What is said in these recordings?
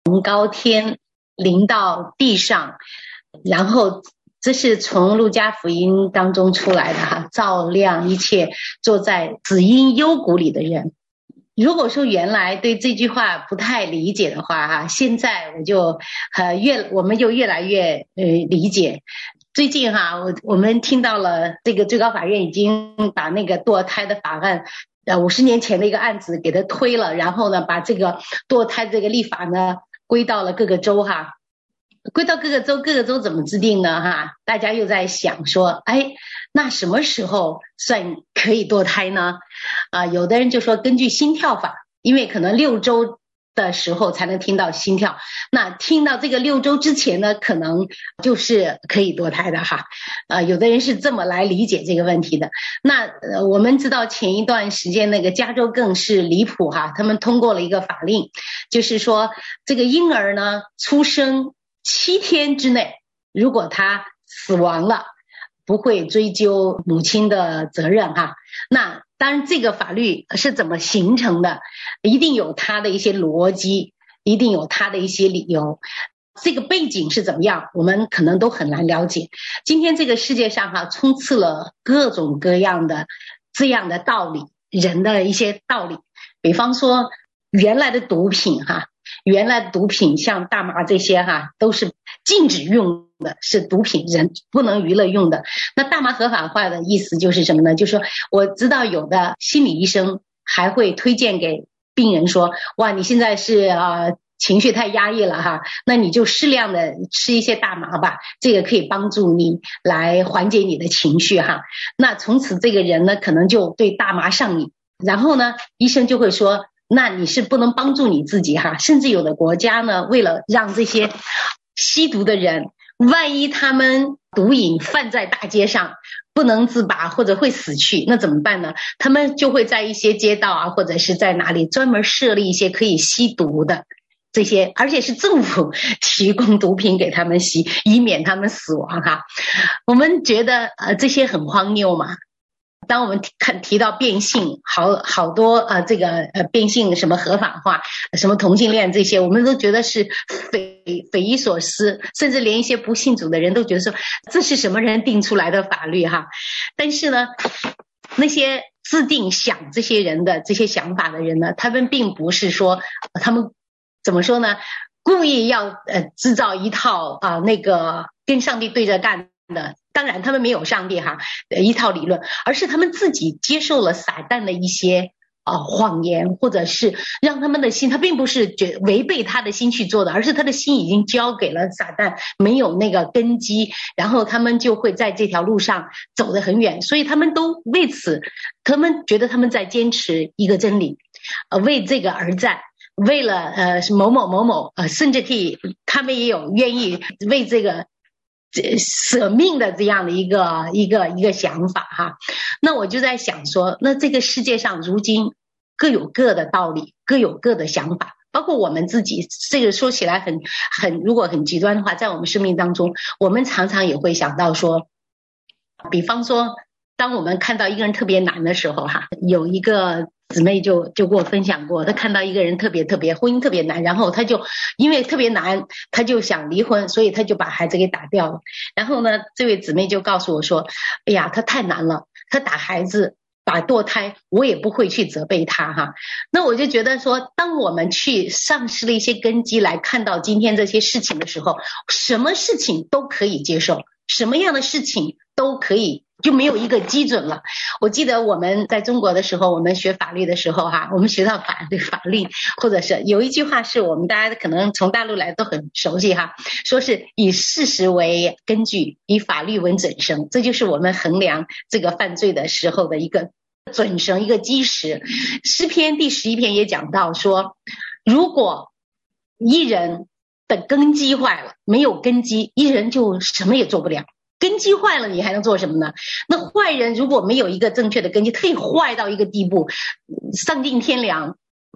从高天临到地上，然后这是从路加福音当中出来的哈，照亮一切坐在死荫幽谷里的人。如果说原来对这句话不太理解的话哈，现在我们就越来越理解。最近哈，我们听到了这个最高法院已经把那个堕胎的法案50年前的一个案子给它推了，然后呢把这个堕胎这个立法呢归到了各个州哈，归到各个州，各个州怎么制定呢哈？大家又在想说，那什么时候算可以堕胎呢？有的人就说根据心跳法，因为可能6周的时候才能听到心跳，那听到这个6周之前呢，可能就是可以堕胎的哈。有的人是这么来理解这个问题的。那我们知道前一段时间那个加州更是离谱哈，他们通过了一个法令，就是说这个婴儿呢出生7天之内，如果他死亡了，不会追究母亲的责任哈。那当然这个法律是怎么形成的，一定有它的一些逻辑，一定有它的一些理由，这个背景是怎么样我们可能都很难了解。今天这个世界上哈，充斥了各种各样的这样的道理，人的一些道理。比方说原来的毒品哈，原来的毒品像大麻这些哈，都是禁止用的，是毒品，人不能娱乐用的。那大麻合法化的意思就是什么呢？就是说我知道有的心理医生还会推荐给病人说，哇，你现在是情绪太压抑了哈，那你就适量的吃一些大麻吧，这个可以帮助你来缓解你的情绪哈。那从此这个人呢可能就对大麻上瘾，然后呢医生就会说，那你是不能帮助你自己哈。甚至有的国家呢，为了让这些吸毒的人，万一他们毒瘾犯在大街上不能自拔或者会死去，那怎么办呢？他们就会在一些街道啊，或者是在哪里专门设立一些可以吸毒的这些，而且是政府提供毒品给他们吸，以免他们死亡哈。我们觉得这些很荒谬嘛。当我们提到变性，好多这个变性什么合法化，什么同性恋这些，我们都觉得是匪夷所思，甚至连一些不信主的人都觉得说这是什么人定出来的法律哈。但是呢，那些制定想这些人的这些想法的人呢，他们并不是说他们怎么说呢，故意要制造一套那个跟上帝对着干的。当然他们没有上帝哈一套理论，而是他们自己接受了撒旦的一些谎言，或者是让他们的心，他并不是违背他的心去做的，而是他的心已经交给了撒旦，没有那个根基，然后他们就会在这条路上走得很远。所以他们都为此，他们觉得他们在坚持一个真理，为这个而战，为了某某某某甚至可以，他们也有愿意为这个舍命的这样的一个想法哈。那我就在想说，那这个世界上如今各有各的道理，各有各的想法，包括我们自己。这个说起来如果很极端的话，在我们生命当中，我们常常也会想到说，比方说当我们看到一个人特别难的时候哈，有一个姊妹就跟我分享过，她看到一个人特别婚姻特别难，然后她就因为特别难，她就想离婚，所以她就把孩子给打掉了。然后呢，这位姊妹就告诉我说，哎呀，她太难了，她打孩子把堕胎，我也不会去责备她哈。那我就觉得说，当我们去丧失了一些根基来看到今天这些事情的时候，什么事情都可以接受，什么样的事情都可以，就没有一个基准了。我记得我们在中国的时候，我们学法律的时候哈，我们学到法令，或者是有一句话是我们大家可能从大陆来都很熟悉哈，说是以事实为根据，以法律为准绳，这就是我们衡量这个犯罪的时候的一个准绳，一个基石。诗篇第11篇也讲到说，如果一人的根基坏了，没有根基，一人就什么也做不了。根基坏了，你还能做什么呢？那坏人如果没有一个正确的根基，可以坏到一个地步，丧尽天良，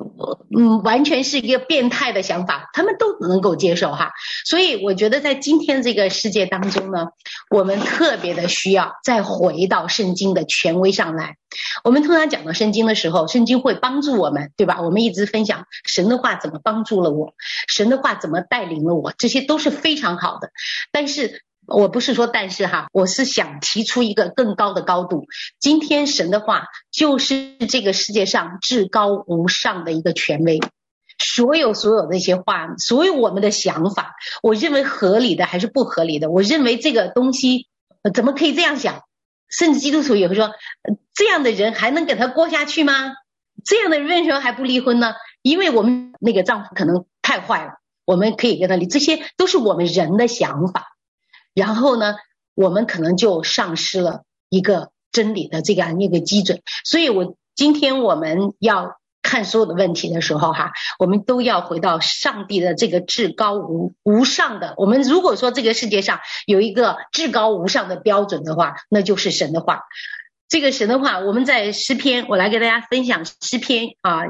完全是一个变态的想法，他们都能够接受哈。所以我觉得在今天这个世界当中呢，我们特别的需要再回到圣经的权威上来。我们通常讲到圣经的时候，圣经会帮助我们，对吧？我们一直分享神的话怎么帮助了我，神的话怎么带领了我，这些都是非常好的。但是我不是说但是哈，我是想提出一个更高的高度。今天神的话就是这个世界上至高无上的一个权威，所有的一些话，所有我们的想法，我认为合理的还是不合理的，我认为这个东西怎么可以这样想，甚至基督徒也会说，这样的人还能跟他过下去吗？这样的人为什么还不离婚呢？因为我们那个丈夫可能太坏了，我们可以跟他离，这些都是我们人的想法。然后呢，我们可能就丧失了一个真理的这样一个基准。所以今天我们要看所有的问题的时候哈，我们都要回到上帝的这个至高无上的。我们如果说这个世界上有一个至高无上的标准的话，那就是神的话。这个神的话，我们在诗篇，我来给大家分享诗篇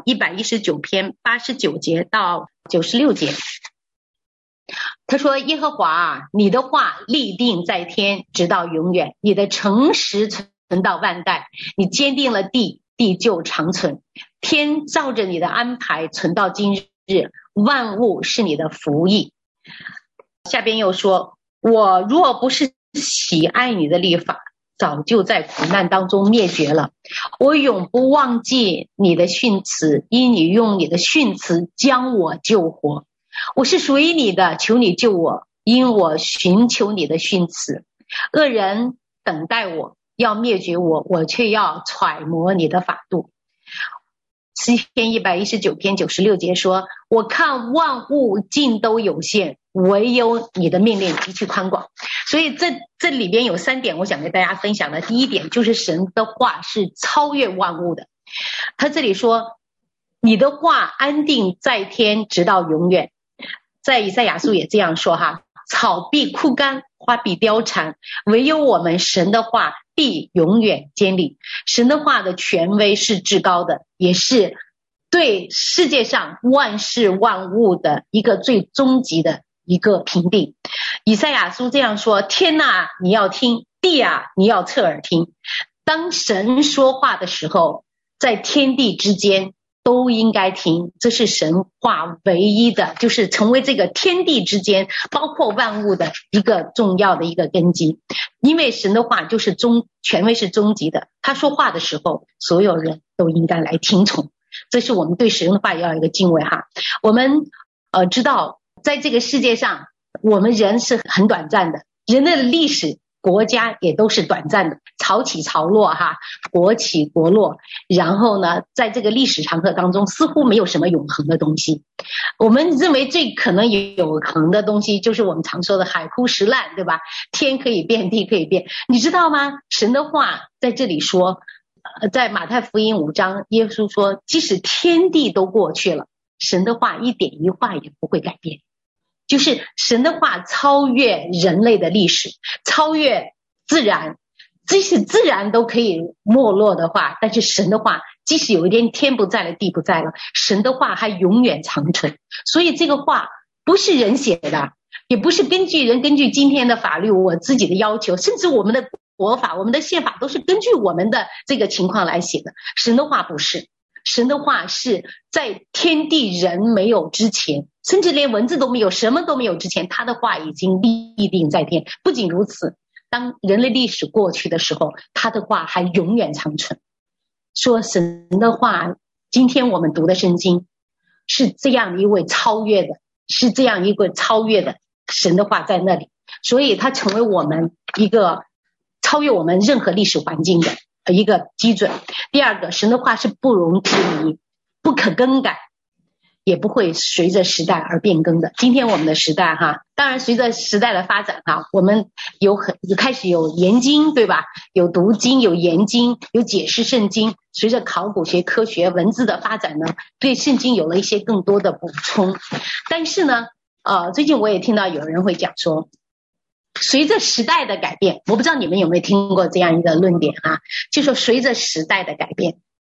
119篇89节到96节。他说，耶和华啊，你的话立定在天，直到永远，你的诚实存到万代，你坚定了地，地就长存。天照着你的安排存到今日，万物是你的福益。下边又说，我若不是喜爱你的律法，早就在苦难当中灭绝了。我永不忘记你的训词，因你用你的训词将我救活。我是属于你的，求你救我，因我寻求你的训词。恶人等待我，要灭绝我，我却要揣摩你的法度。诗篇119篇96节说，我看万物尽都有限，唯有你的命令极其宽广。所以这里边有3点我想给大家分享的。第一点就是神的话是超越万物的。他这里说，你的话安定在天，直到永远。在以赛亚书也这样说哈，草必枯干，花必凋残，唯有我们神的话必永远坚立。神的话的权威是至高的，也是对世界上万事万物的一个最终极的一个评定。以赛亚书这样说，天哪，你要听，地啊，你要侧耳听。当神说话的时候，在天地之间都应该听，这是神话唯一的，就是成为这个天地之间包括万物的一个重要的一个根基。因为神的话就是权威是终极的，他说话的时候所有人都应该来听从，这是我们对神的话要有一个敬畏哈。我们知道在这个世界上我们人是很短暂的，人的历史国家也都是短暂的，潮起潮落哈，国起国落。然后呢，在这个历史长河当中，似乎没有什么永恒的东西。我们认为最可能永恒的东西，就是我们常说的海枯石烂，对吧？天可以变，地可以变。你知道吗？神的话在这里说，在马太福音5章，耶稣说，即使天地都过去了，神的话一点一画也不会改变。就是神的话超越人类的历史，超越自然，即使自然都可以没落的话，但是神的话即使有一天天不在了，地不在了，神的话还永远长存。所以这个话不是人写的，也不是根据今天的法律，我自己的要求，甚至我们的国法，我们的宪法都是根据我们的这个情况来写的。神的话不是，神的话是在天地人没有之前，甚至连文字都没有，什么都没有之前，他的话已经立定在天。不仅如此，当人类历史过去的时候，他的话还永远长存。说神的话，今天我们读的圣经是这样一位超越的，是这样一个超越的神的话在那里，所以它成为我们一个超越我们任何历史环境的一个基准。第二个，神的话是不容置疑，不可更改，也不会随着时代而变更的。今天我们的时代哈，当然随着时代的发展哈，我们开始有研经，对吧？有读经，有研经，有解释圣经。随着考古学、科学、文字的发展呢，对圣经有了一些更多的补充。但是呢，最近我也听到有人会讲说，随着时代的改变，我不知道你们有没有听过这样一个论点啊，就说随着时代的改变，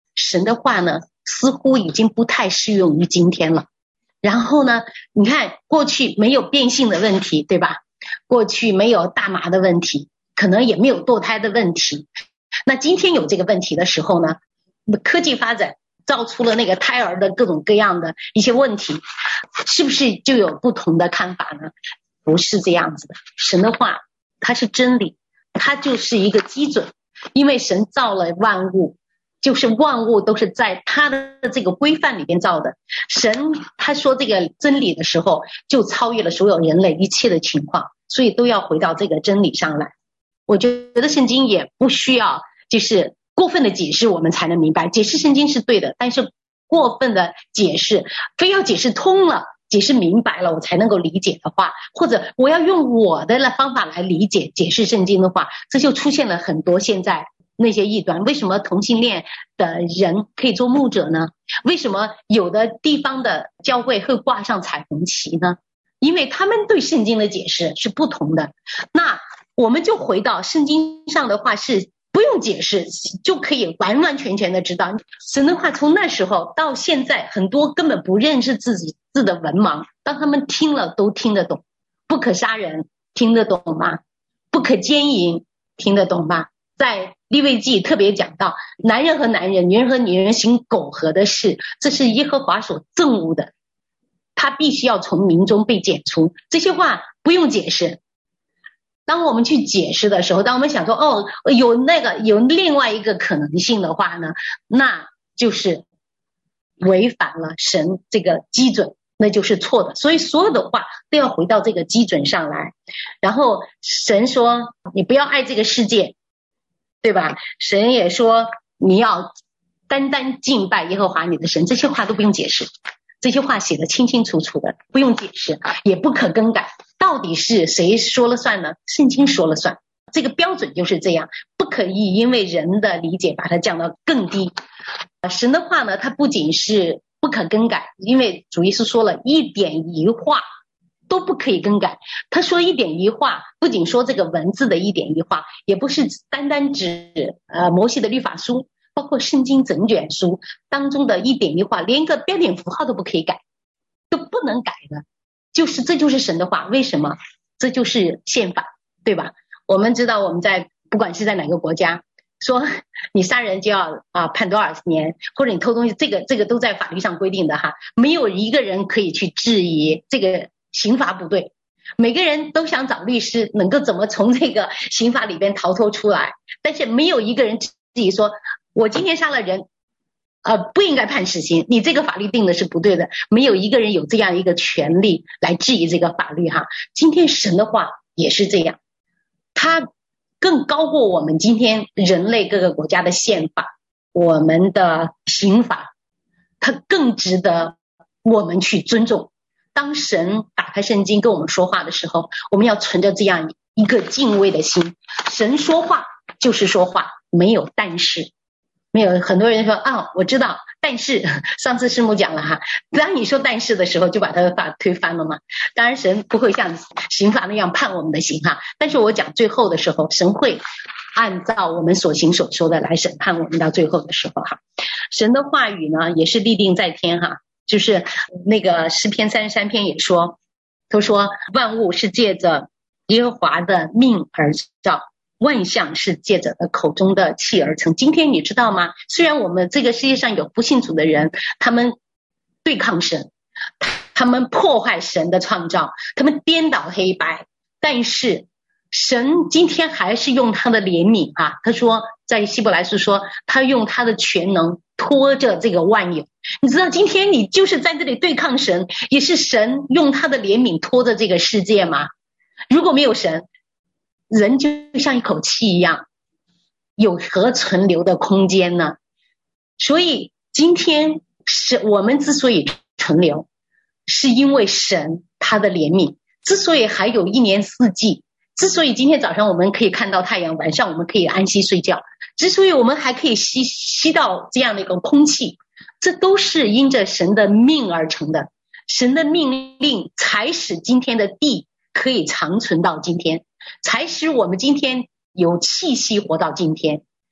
神的话呢似乎已经不太适用于今天了。然后呢，你看过去没有变性的问题，对吧？过去没有大麻的问题，可能也没有堕胎的问题。那今天有这个问题的时候呢，科技发展造出了那个胎儿的各种各样的一些问题，是不是就有不同的看法呢？不是这样子的。神的话它是真理，它就是一个基准，因为神造了万物，就是万物都是在他的这个规范里边造的。神他说这个真理的时候，就超越了所有人类一切的情况，所以都要回到这个真理上来。我觉得圣经也不需要就是过分的解释我们才能明白，解释圣经是对的，但是过分的解释，非要解释通了解释明白了我才能够理解的话，或者我要用我的方法来理解解释圣经的话，这就出现了很多现在那些异端。为什么同性恋的人可以做牧者呢？为什么有的地方的教会会挂上彩虹旗呢？因为他们对圣经的解释是不同的。那我们就回到圣经上的话是不用解释就可以完完全全的知道。神的话从那时候到现在，很多根本不认识自己字的文盲，当他们听了都听得懂。不可杀人听得懂吗？不可奸淫听得懂吗？在利未记特别讲到，男人和男人，女人和女人行苟合的事，这是耶和华所憎恶的，他必须要从民中被剪除。这些话不用解释。当我们去解释的时候，当我们想说有另外一个可能性的话呢，那就是违反了神这个基准，那就是错的。所以所有的话都要回到这个基准上来。然后神说你不要爱这个世界，对吧？神也说你要单单敬拜耶和华你的神，这些话都不用解释，这些话写得清清楚楚的，不用解释，也不可更改。到底是谁说了算呢？圣经说了算，这个标准就是这样，不可以因为人的理解把它降到更低。神的话呢，它不仅是不可更改，因为主耶稣说了一点一画都不可以更改。他说一点一画，不仅说这个文字的一点一画，也不是单单指摩西的律法书，包括圣经整卷书当中的一点一画，连一个标点符号都不可以改，都不能改的。这就是神的话。为什么？这就是宪法，对吧？我们知道我们在不管是在哪个国家，说你杀人就要判多少年，或者你偷东西，这个都在法律上规定的哈，没有一个人可以去质疑这个刑罚不对。每个人都想找律师能够怎么从这个刑法里边逃脱出来，但是没有一个人质疑说我今天杀了人不应该判死刑，你这个法律定的是不对的。没有一个人有这样一个权利来质疑这个法律哈。今天神的话也是这样，它更高过我们今天人类各个国家的宪法，我们的刑法，它更值得我们去尊重。当神打开圣经跟我们说话的时候，我们要存着这样一个敬畏的心。神说话就是说话，没有但是。没有很多人说我知道，但是上次师母讲了哈，当你说但是的时候就把他的话推翻了嘛。当然神不会像刑法那样判我们的刑哈，但是我讲最后的时候，神会按照我们所行所说的来审判我们到最后的时候哈。神的话语呢也是立定在天哈，就是那个诗篇33篇也说，他说万物是借着耶和华的命而造，万象是借着口中的气而成。今天你知道吗？虽然我们这个世界上有不信主的人，他们对抗神，他们破坏神的创造，他们颠倒黑白，但是神今天还是用他的怜悯他说在希伯来书说他用他的全能拖着这个万有。你知道今天你就是在这里对抗神，也是神用他的怜悯拖着这个世界吗？如果没有神，人就像一口气一样，有何存留的空间呢？所以今天是我们之所以存留，是因为神他的怜悯，之所以还有一年四季，之所以今天早上我们可以看到太阳，晚上我们可以安息睡觉，之所以我们还可以吸到这样的一个空气，这都是因着神的命而成的。神的命令才使今天的地可以长存到今天，才使我们今天有气息活到今天。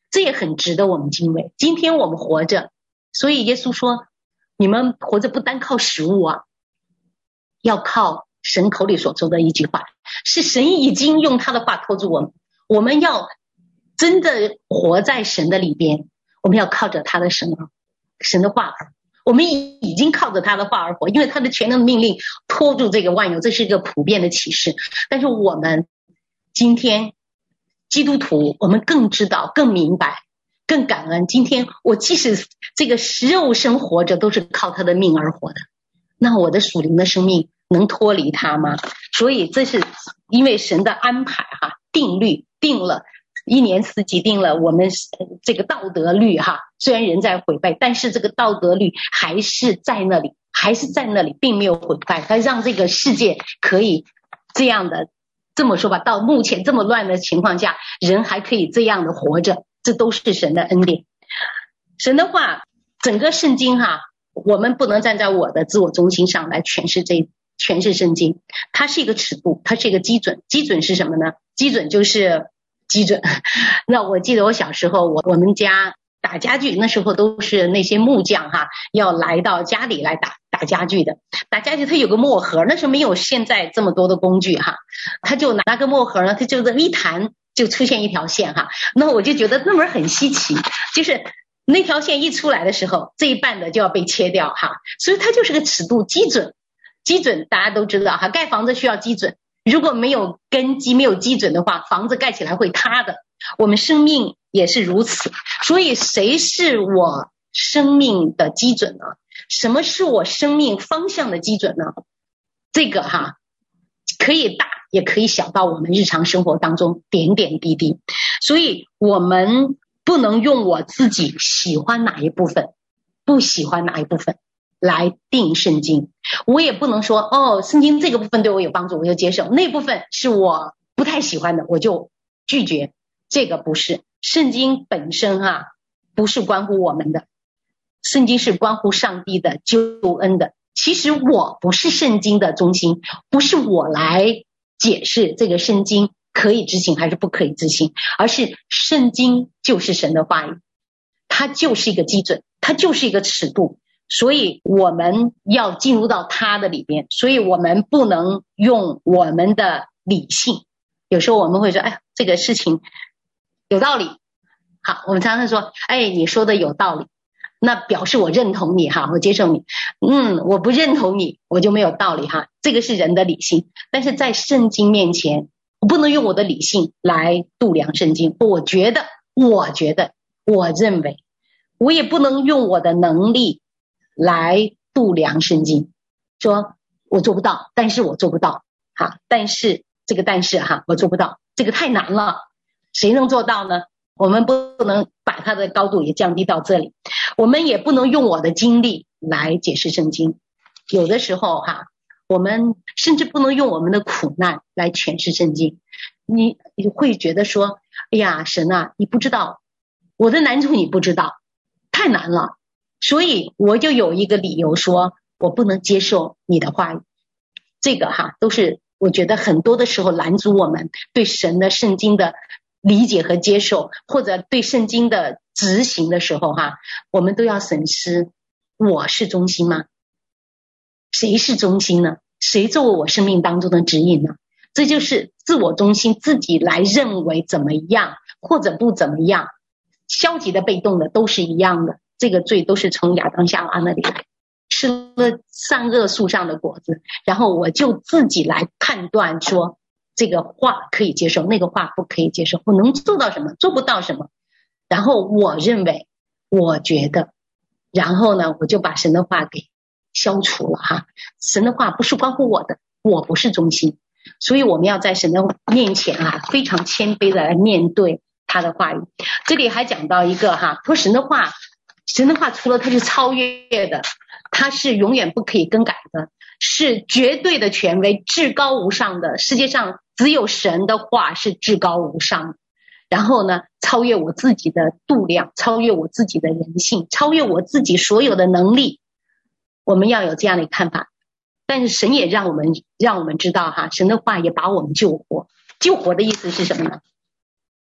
这也很值得我们敬畏。今天我们活着，所以耶稣说，你们活着不单靠食物啊，要靠神口里所说的一句话，是神已经用他的话托住我们，我们要真的活在神的里边，我们要靠着他的神的话，我们已经靠着他的话而活，因为他的全能的命令托住这个万有，这是一个普遍的启示。但是我们今天基督徒，我们更知道、更明白、更感恩，今天我即使这个肉身活着，都是靠他的命而活的，那我的属灵的生命能脱离他吗？所以这是因为神的安排定律定了一年四季，定了我们这个道德律虽然人在毁败，但是这个道德律还是在那里，并没有毁败，它让这个世界可以这样的，这么说吧，到目前这么乱的情况下，人还可以这样的活着，这都是神的恩典。神的话，整个圣经我们不能站在我的自我中心上来诠释圣经，它是一个尺度，它是一个基准。基准是什么呢？基准就是基准。那我记得我小时候，我们家打家具，那时候都是那些木匠要来到家里来打家具的。打家具它有个墨盒，那时候没有现在这么多的工具他就拿个墨盒呢，他就这么一弹就出现一条线那我就觉得那门很稀奇，就是那条线一出来的时候，这一半的就要被切掉所以它就是个尺度基准。基准大家都知道盖房子需要基准，如果没有根基没有基准的话，房子盖起来会塌的。我们生命也是如此，所以谁是我生命的基准呢？什么是我生命方向的基准呢？这个可以大也可以小到我们日常生活当中点点滴滴，所以我们不能用我自己喜欢哪一部分不喜欢哪一部分来定圣经。我也不能说圣经这个部分对我有帮助我就接受，那部分是我不太喜欢的我就拒绝，这个不是。圣经本身不是关乎我们的，圣经是关乎上帝的救恩的。其实我不是圣经的中心，不是我来解释这个圣经可以执行还是不可以执行，而是圣经就是神的话语，它就是一个基准，它就是一个尺度，所以我们要进入到它的里边，所以我们不能用我们的理性。有时候我们会说这个事情有道理，好，我们常常说你说的有道理，那表示我认同你我接受你。我不认同你我就没有道理这个是人的理性。但是在圣经面前，我不能用我的理性来度量圣经，我觉得我认为，我也不能用我的能力来度量圣经，说我做不到，但是我做不到但是这个我做不到，这个太难了，谁能做到呢？我们不能把它的高度也降低到这里，我们也不能用我的经历来解释圣经。有的时候我们甚至不能用我们的苦难来诠释圣经。你会觉得说神你不知道我的难处，你不知道，太难了，所以我就有一个理由说我不能接受你的话语。这个都是我觉得很多的时候拦阻我们对神的圣经的理解和接受，或者对圣经的执行的时候我们都要审视，我是中心吗？谁是中心呢？谁作为我生命当中的指引呢？这就是自我中心，自己来认为怎么样或者不怎么样，消极的被动的都是一样的。这个罪都是从亚当夏娃那里来，吃了善恶树上的果子，然后我就自己来判断说这个话可以接受，那个话不可以接受，我能做到什么，做不到什么，然后我认为，我觉得，然后呢我就把神的话给消除了神的话不是关乎我的，我不是中心。所以我们要在神的面前非常谦卑的来面对他的话语。这里还讲到一个说神的话除了它是超越的，它是永远不可以更改的，是绝对的权威，至高无上的，世界上只有神的话是至高无上的。然后呢超越我自己的度量，超越我自己的人性，超越我自己所有的能力，我们要有这样的看法。但是神也让我们知道神的话也把我们救活。救活的意思是什么呢？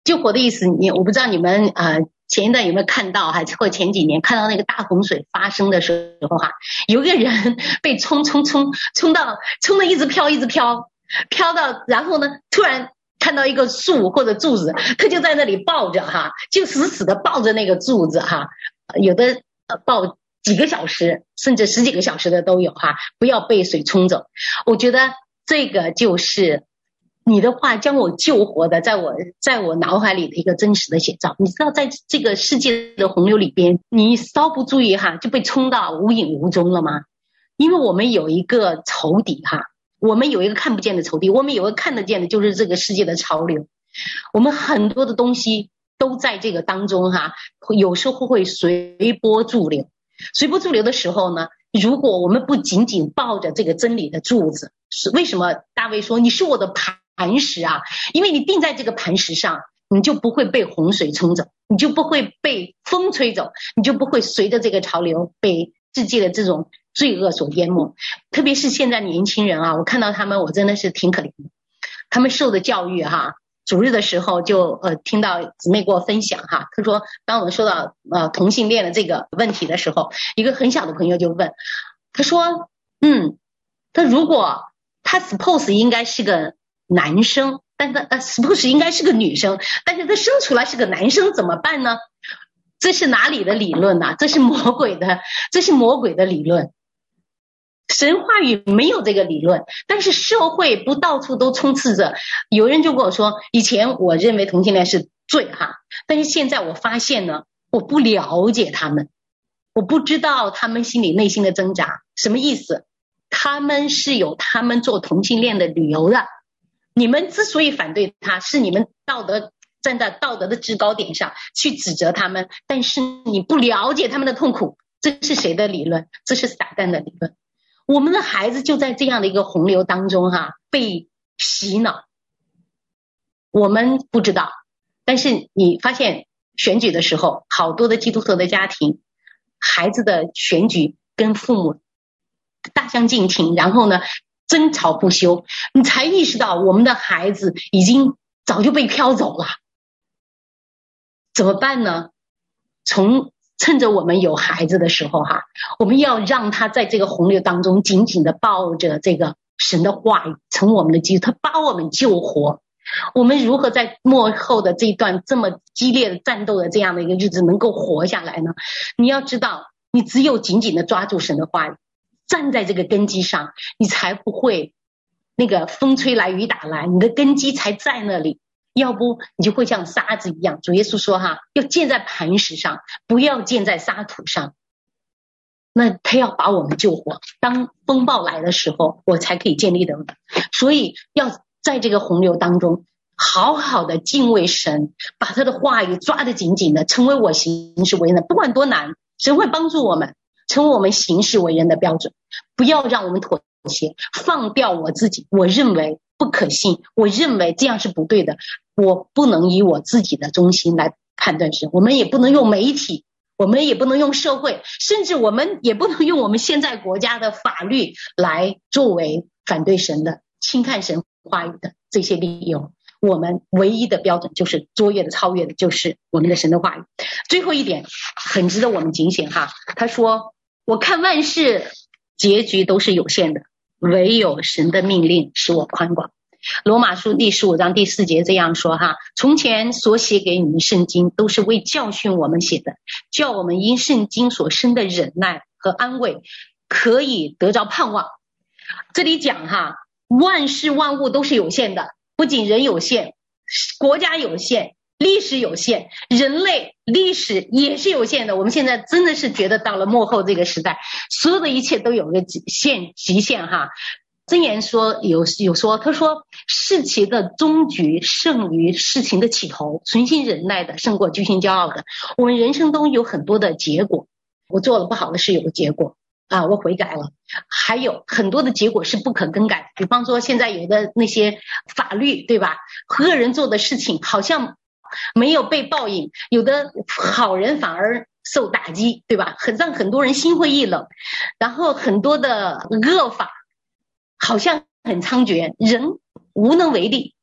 救活的意思，我不知道你们前一段有没有看到哈，或前几年看到那个大洪水发生的时候哈，有个人被冲的一直飘到，然后呢突然看到一个树或者柱子，他就在那里抱着哈，就死死的抱着那个柱子哈，有的抱几个小时甚至10几个小时的都有哈，不要被水冲走。我觉得这个就是你的话将我救活的，在我脑海里的一个真实的写照。你知道在这个世界的洪流里边，你稍不注意哈，就被冲到无影无踪了吗？因为我们有一个仇敌哈，我们有一个看不见的仇敌，我们有一个看得见的，就是这个世界的潮流。我们很多的东西都在这个当中哈，有时候会随波逐流。随波逐流的时候呢，如果我们不紧紧抱着这个真理的柱子，为什么大卫说你是我的磐石啊？因为你定在这个磐石上，你就不会被洪水冲走，你就不会被风吹走，你就不会随着这个潮流被世界的这种罪恶所淹没。特别是现在年轻人啊，我看到他们，我真的是挺可怜的。他们受的教育哈，主日的时候就听到姊妹给我分享哈，他说当我们说到同性恋的这个问题的时候，一个很小的朋友就问，他说他如果他 suppose 应该是个男生，但他suppose 应该是个女生，但是他生出来是个男生怎么办呢？这是哪里的理论呢？这是魔鬼的理论。神话语没有这个理论，但是社会不到处都充斥着。有人就跟我说，以前我认为同性恋是罪哈，但是现在我发现呢，我不了解他们，我不知道他们内心的挣扎。什么意思？他们是有他们做同性恋的理由的。你们之所以反对他，是你们站在道德的制高点上去指责他们，但是你不了解他们的痛苦。这是谁的理论？这是撒旦的理论。我们的孩子就在这样的一个洪流当中哈，被洗脑。我们不知道，但是你发现选举的时候，好多的基督徒的家庭，孩子的选举跟父母大相径庭，然后呢争吵不休，你才意识到我们的孩子已经早就被飘走了。怎么办呢？趁着我们有孩子的时候哈，我们要让他在这个洪流当中紧紧的抱着这个神的话语，成我们的基础，他把我们救活。我们如何在末后的这一段这么激烈的战斗的这样的一个日子能够活下来呢？你要知道，你只有紧紧的抓住神的话语，站在这个根基上，你才不会那个风吹来雨打来，你的根基才在那里。要不你就会像沙子一样。主耶稣说哈，要建在磐石上，不要建在沙土上。那他要把我们救活，当风暴来的时候，我才可以建立的。所以要在这个洪流当中好好的敬畏神，把他的话语抓得紧紧的，成为我行事为人的，不管多难，神会帮助我们成为我们行事为人的标准。不要让我们妥协，放掉我自己，我认为不可信，我认为这样是不对的，我不能以我自己的中心来判断神。我们也不能用媒体，我们也不能用社会，甚至我们也不能用我们现在国家的法律来作为反对神的、轻看神话语的这些理由。我们唯一的标准就是卓越的、超越的，就是我们的神的话语。最后一点很值得我们警醒哈，他说我看万事结局都是有限的，唯有神的命令使我宽广。罗马书第15章第4节这样说哈，从前所写给你们圣经都是为教训我们写的，叫我们因圣经所生的忍耐和安慰可以得着盼望。这里讲哈，万事万物都是有限的，不仅人有限，国家有限，历史有限，人类历史也是有限的。我们现在真的是觉得到了末后这个时代，所有的一切都有个极限哈。箴言说有说，他说事情的终局胜于事情的起头，存心忍耐的胜过居心骄傲的。我们人生中有很多的结果，我做了不好的事有个结果啊，我悔改了，还有很多的结果是不可更改的。比方说现在有的那些法律对吧，个人做的事情好像没有被报应，有的好人反而受打击对吧，让很多人心灰意冷，然后很多的恶法好像很猖獗，人无能为力。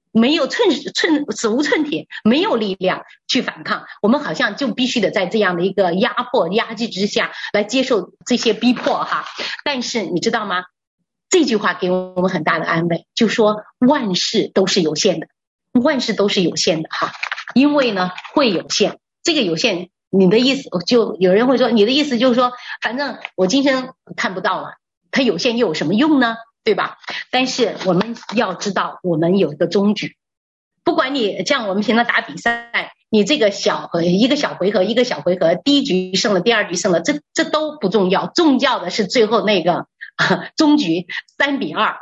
没有手无寸铁，没有力量去反抗，我们好像就必须得在这样的一个压迫压制之下来接受这些逼迫哈。但是你知道吗？这句话给我们很大的安慰，就说万事都是有限的，万事都是有限的哈。因为呢会有限，这个有限，你的意思就有人会说，你的意思就是说，反正我今生看不到了，它有限又有什么用呢？对吧？但是我们要知道，我们有一个终局。不管你像我们平常打比赛，你这个一个小回合，第一局胜了，第二局胜了，这都不重要，重要的是最后那个终局3-2，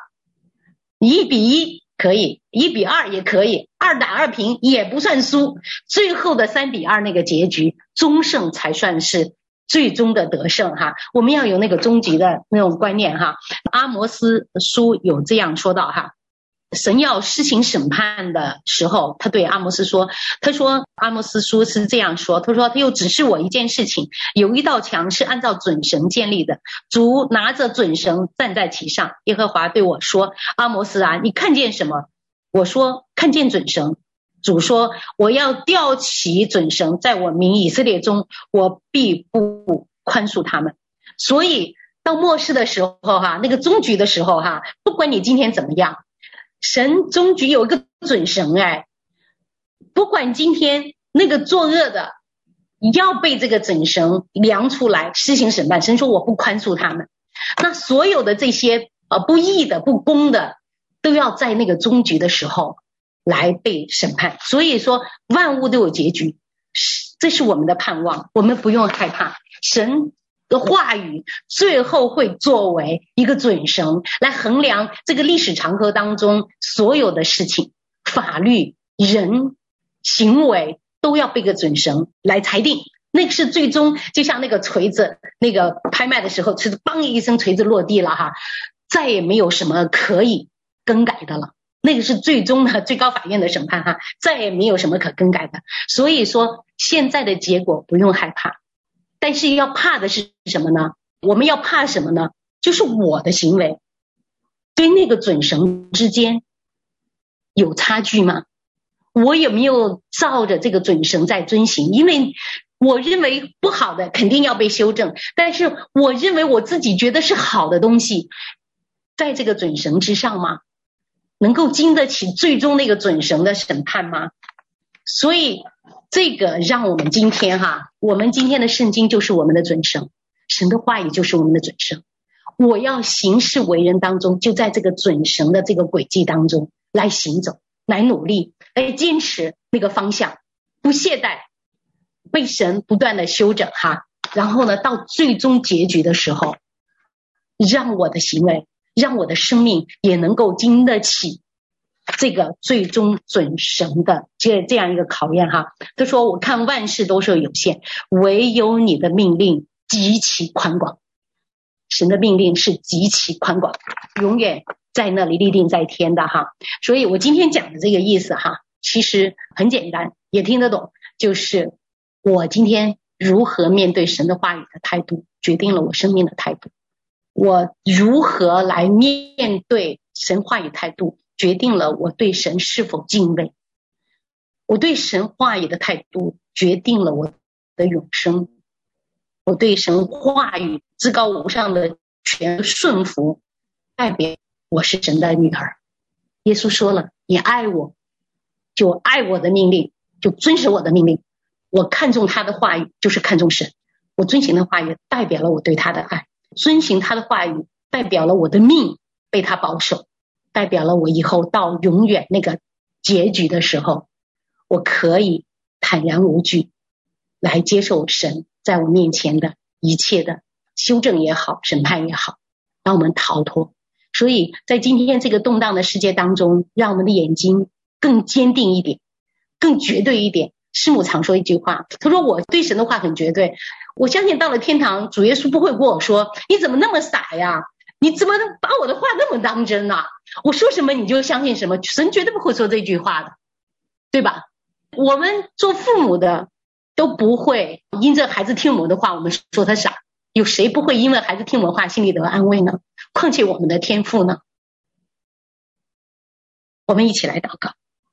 1-1可以，1-2也可以，2打2平也不算输，最后的3-2那个结局，终胜才算是最终的得胜哈。我们要有那个终极的那种观念哈。阿摩斯书有这样说到哈，神要施行审判的时候，他对阿摩斯说，他说阿摩斯书是这样说，他说他又指示我一件事情，有一道墙是按照准绳建立的，主拿着准绳站在其上，耶和华对我说，阿摩斯啊，你看见什么？我说看见准绳。主说，我要吊起准绳，在我民以色列中，我必不宽恕他们。所以到末世的时候哈，那个终局的时候哈，不管你今天怎么样，神终局有一个准绳不管今天那个作恶的要被这个准绳量出来施行审判，神说我不宽恕他们。那所有的这些不义的不公的都要在那个终局的时候来被审判。所以说万物都有结局，这是我们的盼望，我们不用害怕，神的话语最后会作为一个准绳来衡量这个历史长河当中所有的事情，法律人行为都要被个准绳来裁定。那个是最终，就像那个锤子，那个拍卖的时候是邦一声锤子落地了哈，再也没有什么可以更改的了，那个是最终的最高法院的审判哈，再也没有什么可更改的。所以说现在的结果不用害怕，但是要怕的是什么呢？我们要怕什么呢？就是我的行为跟那个准绳之间有差距吗？我有没有照着这个准绳在遵行？因为我认为不好的肯定要被修正，但是我认为我自己觉得是好的东西，在这个准绳之上吗？能够经得起最终那个准绳的审判吗？所以这个让我们今天我们今天的圣经就是我们的准绳，神的话语就是我们的准绳。我要行事为人当中，就在这个准绳的这个轨迹当中来行走，来努力，来坚持那个方向，不懈怠，被神不断的修整然后呢，到最终结局的时候，让我的行为，让我的生命也能够经得起这个最终准绳的这样一个考验他说，我看万事都是有限，唯有你的命令极其宽广。神的命令是极其宽广，永远在那里立定在天的所以我今天讲的这个意思其实很简单，也听得懂，就是我今天如何面对神的话语的态度，决定了我生命的态度。我如何来面对神话语态度，决定了我对神是否敬畏。我对神话语的态度决定了我的永生。我对神话语至高无上的全顺服，代表我是神的女儿。耶稣说了，你爱我就爱我的命令，就遵守我的命令。我看重他的话语就是看重神，我遵行的话语代表了我对他的爱，遵行他的话语代表了我的命被他保守，代表了我以后到永远那个结局的时候，我可以坦然无惧来接受神在我面前的一切的修正也好，审判也好，让我们逃脱。所以在今天这个动荡的世界当中，让我们的眼睛更坚定一点，更绝对一点。师母常说一句话，他说我对神的话很绝对，我相信到了天堂，主耶稣不会跟我说你怎么那么傻呀，你怎么把我的话那么当真啊，我说什么你就相信什么，神绝对不会说这句话的，对吧？我们做父母的都不会因着孩子听我们的话我们说他傻，有谁不会因为孩子听我们话心里得安慰呢？况且我们的天父呢？我们一起来祷告。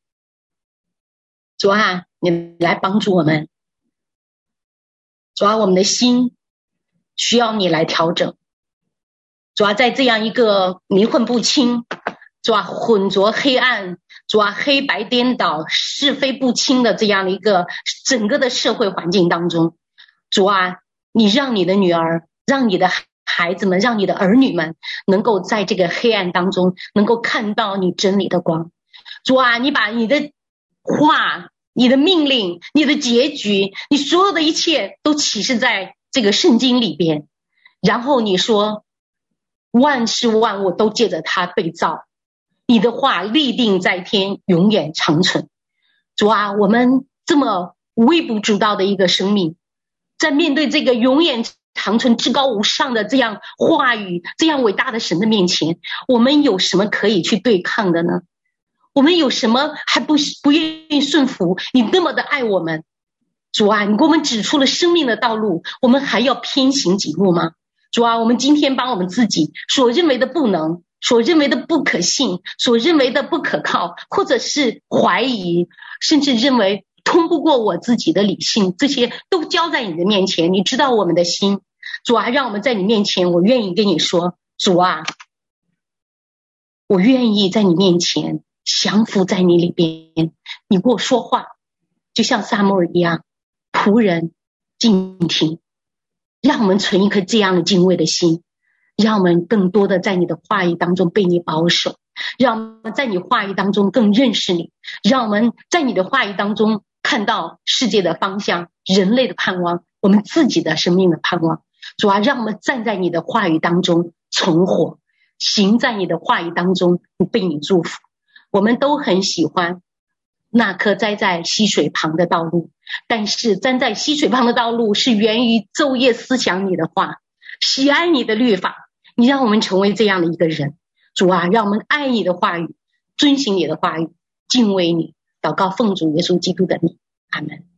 主啊，你来帮助我们。主啊，我们的心需要你来调整。主啊，在这样一个迷混不清，主啊，混浊黑暗，主啊，黑白颠倒，是非不清的这样的一个整个的社会环境当中，主啊，你让你的女儿，让你的孩子们，让你的儿女们能够在这个黑暗当中能够看到你真理的光。主啊，你把你的话，你的命令，你的结局，你所有的一切都启示在这个圣经里边，然后你说万事万物都借着它被造，你的话立定在天，永远长存。主啊，我们这么微不足道的一个生命，在面对这个永远长存至高无上的这样话语，这样伟大的神的面前，我们有什么可以去对抗的呢？我们有什么还不愿意顺服？你那么的爱我们，主啊，你给我们指出了生命的道路，我们还要偏行己路吗？主啊，我们今天把我们自己所认为的不能，所认为的不可信，所认为的不可靠，或者是怀疑，甚至认为通不过我自己的理性，这些都交在你的面前。你知道我们的心，主啊，让我们在你面前，我愿意跟你说，主啊，我愿意在你面前降服在你里边，你跟我说话，就像撒母耳一样，仆人静听。让我们存一颗这样的敬畏的心，让我们更多的在你的话语当中被你保守，让我们在你话语当中更认识你，让我们在你的话语当中看到世界的方向，人类的盼望，我们自己的生命的盼望。主啊，让我们站在你的话语当中存活，行在你的话语当中被你祝福。我们都很喜欢那棵栽在溪水旁的道路，但是站在溪水旁的道路是源于昼夜思想你的话，喜爱你的律法。你让我们成为这样的一个人，主啊，让我们爱你的话语，遵行你的话语，敬畏你。祷告奉主耶稣基督的名，阿们。